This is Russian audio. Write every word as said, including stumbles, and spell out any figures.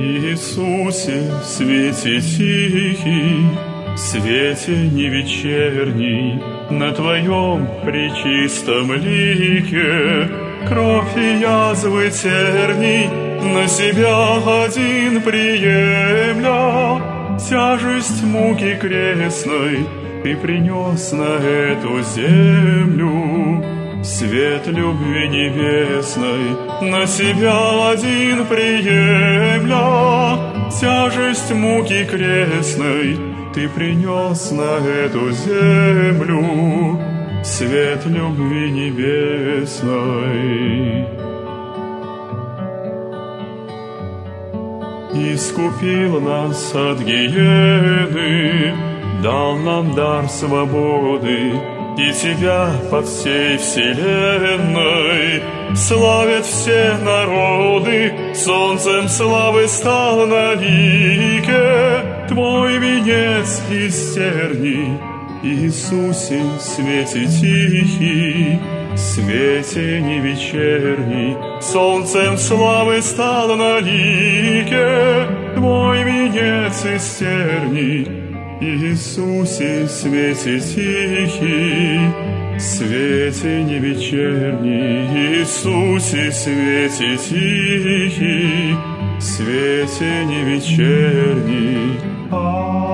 Иисусе, свете тихий, свете не вечерний, на Твоем пречистом лике кровь и язвы терний на себя один приемля. Тяжесть муки крестной Ты принес на эту землю. Свет любви небесной на себя один приемля. Тяжесть муки крестной Ты принес на эту землю. Свет любви небесной. Искупил нас от гиены, дал нам дар свободы, и Тебя по всей вселенной славят все народы. Солнцем славы стал навеки Твой венец из терний. Иисусе, свете тихий, свете не вечерний, солнцем славы стал навеки Твой венец из терний. Иисусе, свете тихий, свете не вечерний, Иисусе, свете тихий, свете не вечерний.